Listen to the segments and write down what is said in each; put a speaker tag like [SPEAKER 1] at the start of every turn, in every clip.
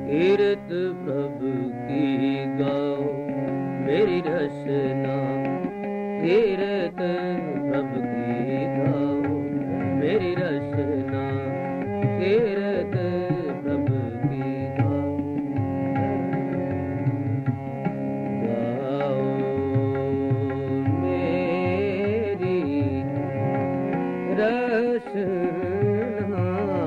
[SPEAKER 1] कीरत प्रभु की गाओ मेरी रचना, कीरत प्रभु की गाओ मेरी रचना, कीरत प्रभु की गाओ। गाओ मेरी रचना,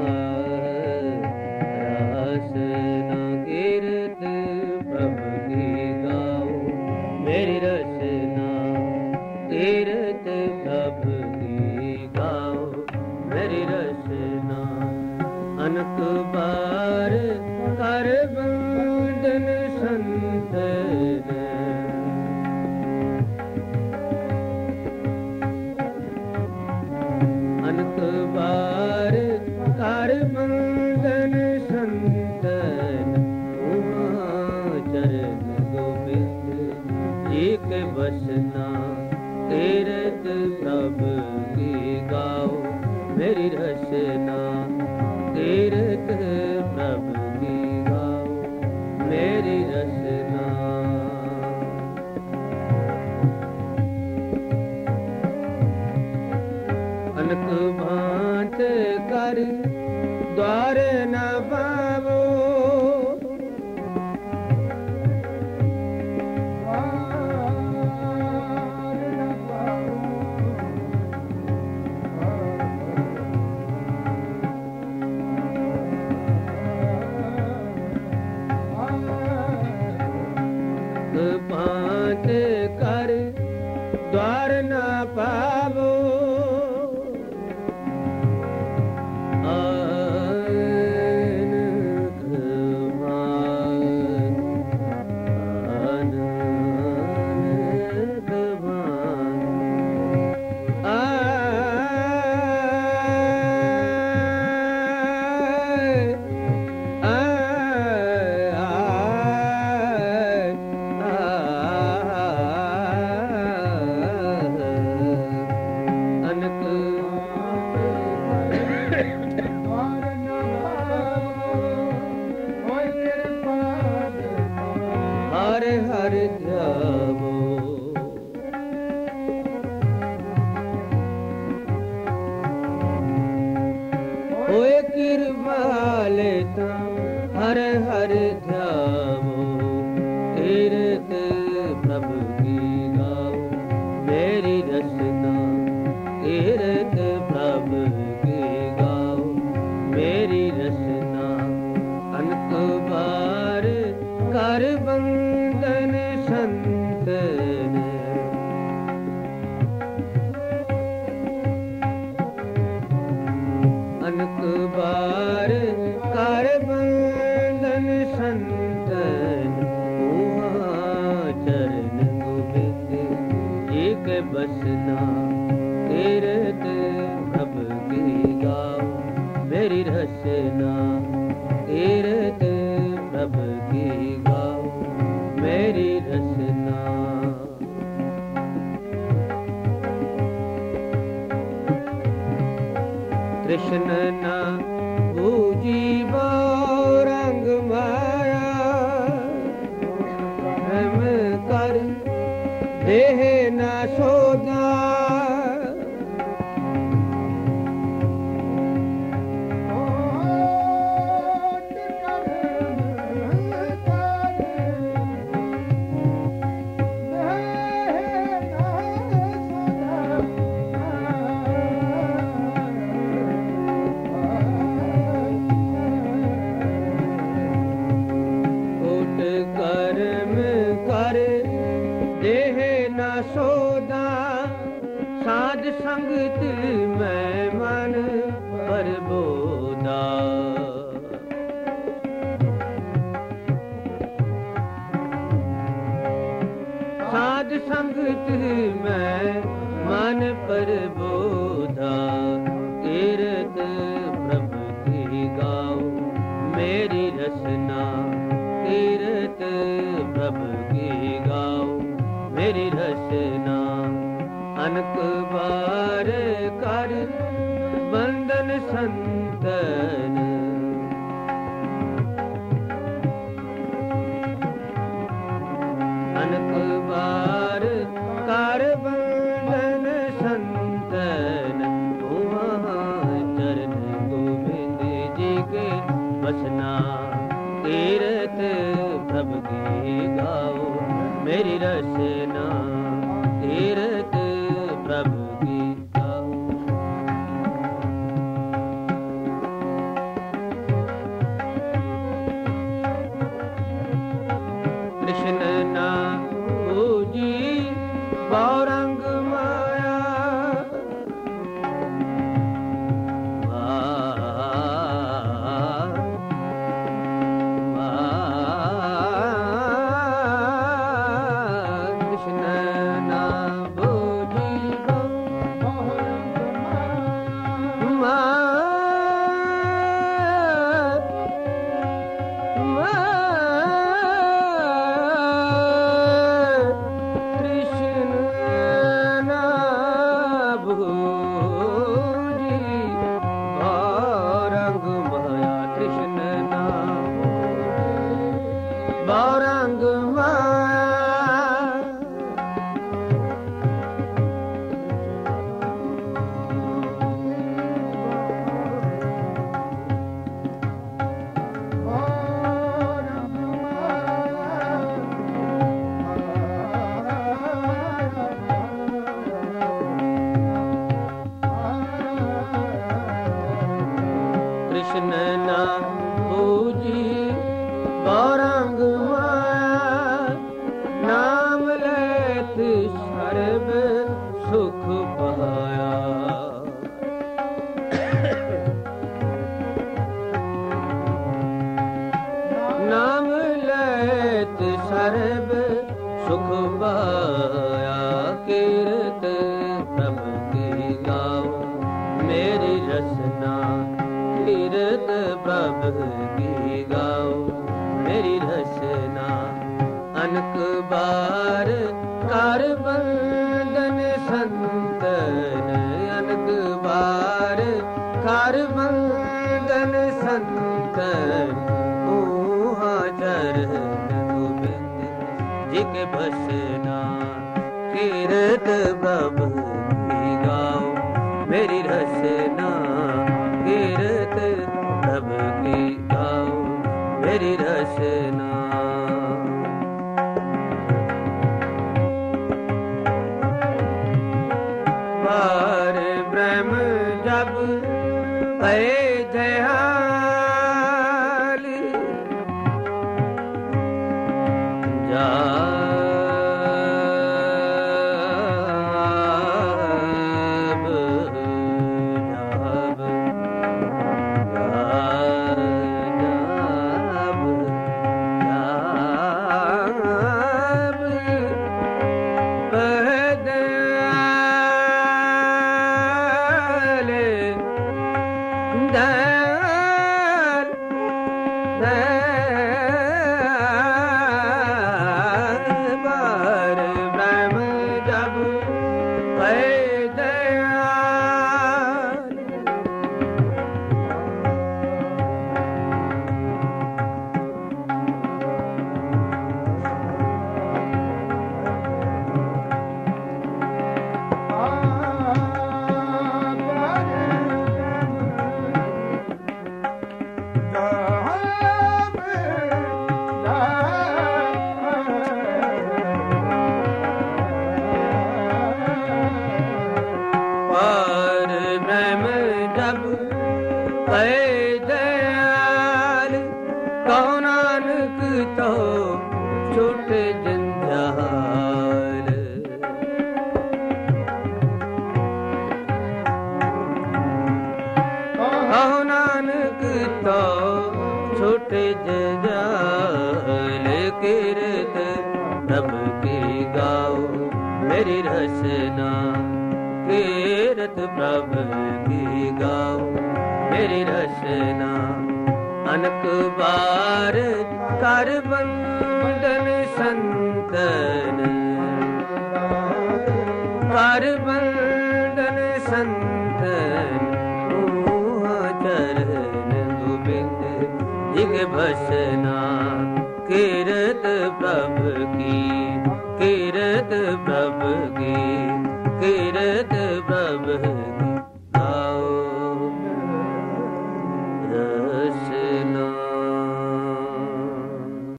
[SPEAKER 1] रचना कीरत प्रभु की गाओ मेरी रचना, कीरत प्रभु की गाओ मेरी रचना। अनक बार कर बंधन संत ने, अनक बार कर बंधन संतन, चरण गोविंद जी के बसना, कीरत प्रभु की गाओ मेरी रचना, कीरत प्रभु की गाओ मेरी रचना। अनक भांत कर द्वार न पावो, भांत कर द्वार न पावो, अनक भांत, अनक भांत, हरे हरे ध्यावो। होए कृपाले हर हर ध्यावो, कीरत प्रभु की गाओ मेरी रचना, कीरत प्रभु की गाओ मेरी रचना। अनक बार कर बंधन संत ने, अनक बार कर बंधन संत ने, चरण गोविंद जी के बसना, कीरत प्रभु की गाओ मेरी रचना, कीरत प्रभु की गाओ मेरी रचना। कृष्ण ना बूझीबो रंग माया, हम कर देह ना सोदा, सोदा साध संगत में मन परबोदा, साध संगत में मन परबोदा, कीरत प्रभु की गाओ मेरी रचना, कीरत प्रभु की गाओ मेरी रचना। अनक बार कर बंधन संतन, ਕੀਰਤ ਪ੍ਰਭ ਕੀ ਗਾਓ ਮੇਰੀ ਰਸਨਾ ਕੀਰਤ ਪ੍ਰਭ ਕੀ ਗਾਓ। ਕ੍ਰਿਸ਼ਨ ਨਾ ਪੂਜੀ ਬੌਰੰਗ ਮਾਇਆ